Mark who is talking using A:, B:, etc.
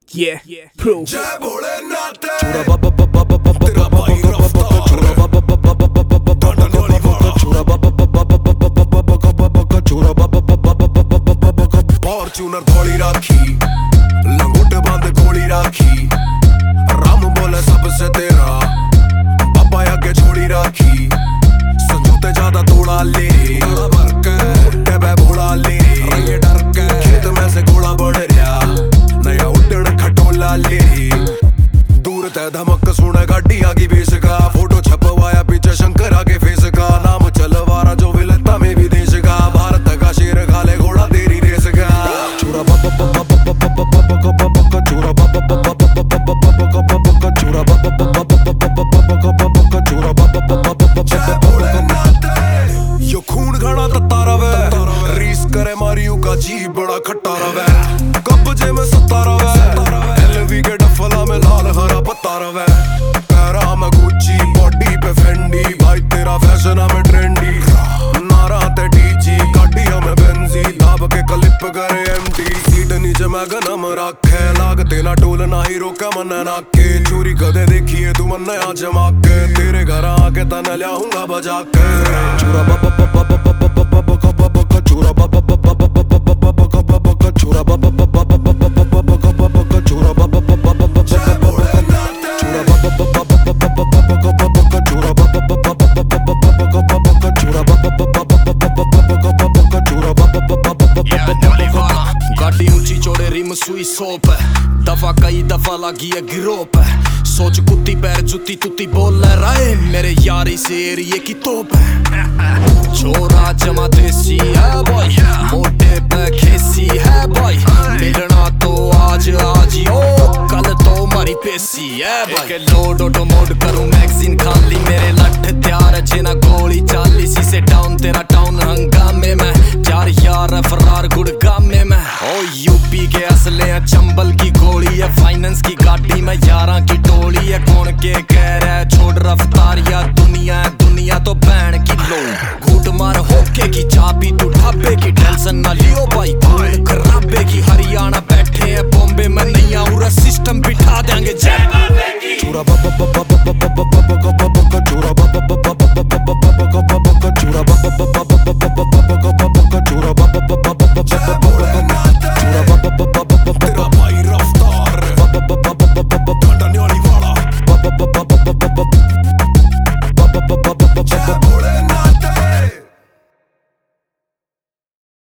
A: Yeah, proof.
B: जय भोलेनाथ तेरा भाई रफ्तार फॉर्च्यूनर थोड़ी राखी लंगोट बांध गोली राखी राम बोले सबसे तेरा बाबा आगे छोड़ी राखी संजूते ज्यादा तोड़ा ले मोटे बे भोला ले डर के खेत में से गोला बढ़ रहा नया उड़न खटोला ले दूर तय धमक सुने गाड़ियां की बेस का फोटो छपवाया पीछे शंकर आगे फेस का नाम चलवारा जो विलता में विदेश का भारत का शेर खाले घोड़ा तेरी रेस का चूरा यो खून घड़ा तत्ता रवे रीस करे मारियो का जी बड़ा खट्टा रवे कब्जे में सत्ता रवे एलवी के डफला में लाल हरा पत्ता रवे पैरा में गुच्ची बॉडी पे फेंडी भाई तेरा फैशन में ट्रेंडी नारा ते डीजी गाड़ियां में बेंजी दाब के क्लिप करे एमटी सीट नीचे मैं गनम रखे लागते ना टोल ना ही रोका मन नाके चोरी कदे देखिए तू मन नया जमा के तेरे घर आके तन लाऊंगा बजा के चूरा
C: गाड़ी ऊंची चौड़े रिम सुई सोप है दफा कई दफा लगी है गिरोप है सोच कुत्ती पैर जुत्ती तुत्ती बोल रहे मेरे यारी से एरिए की तोप है छोरा जमा देसी है भाई मोटे पे खेसी है भाई मिलना तो आज ओ कल तो मरी पेसी है भाई के लोड ऑटो मोड करूं मैगजीन खाली मेरे लठ तैयार जिना गोली चाली सी से डाउन तेरा टाउन हंगामे में यार यार फरार गुड़गामे में ओ यूपी के असले हैं चंबल की गोली है फाइनेंस की गाड़ी में 11 की टोली है कौन के कह रहा है छोड़ रफ्तार या दुनिया है दुनिया तो बैन की लो घूट मार होके की चाबी तू ढाबे की टेंशन ना लियो भाई